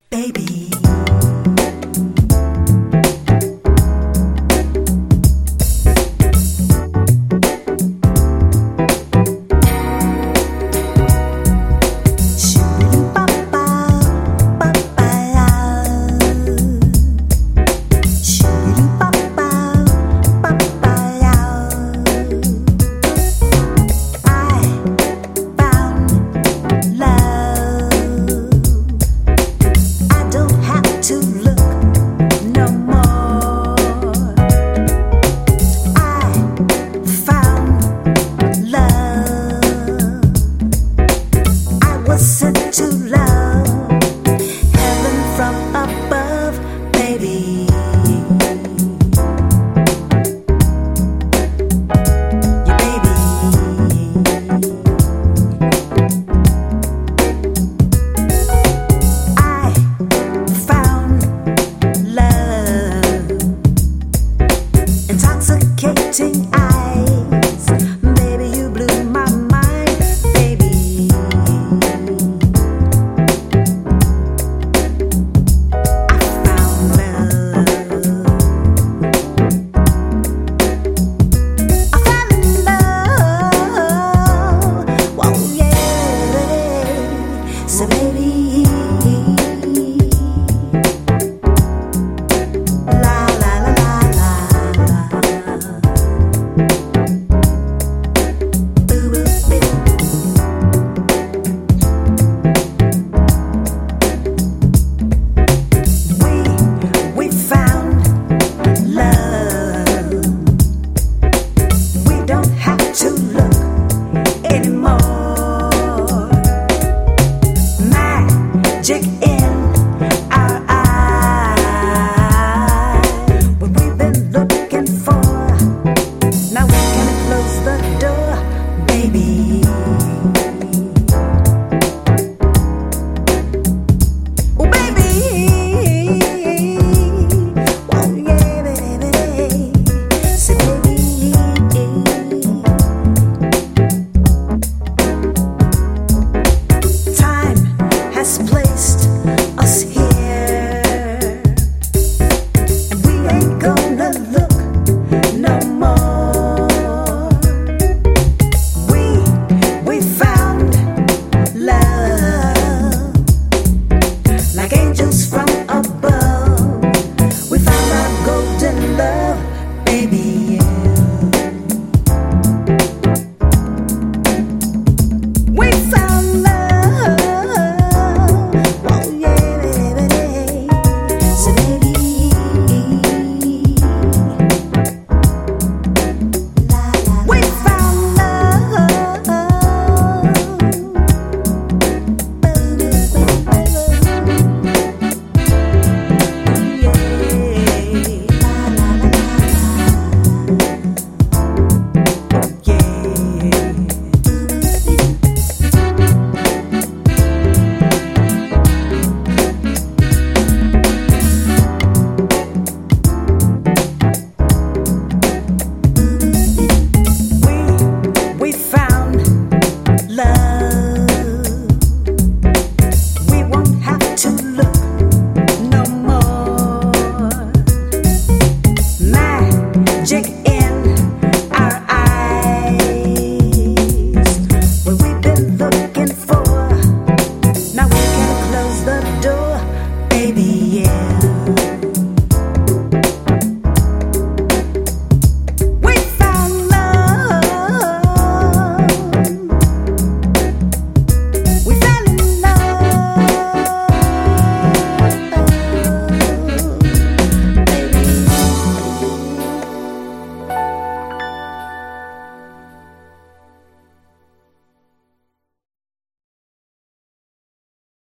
baby. Sent to love, heaven from above, baby. Yeah, baby. I found love, intoxicating eyes, baby, you blew my mind, baby. So baby, la la la la la. Ooh, we found love. We don't have to look anymore. Magic in our eyes, what we've been looking for. Now we can close the door, baby. Oh, baby. Oh, yeah, baby. Say, baby. Time has placed us here, and we ain't gonna look no more. We found love like angels from above. We found our golden love, baby. We found love. Baby.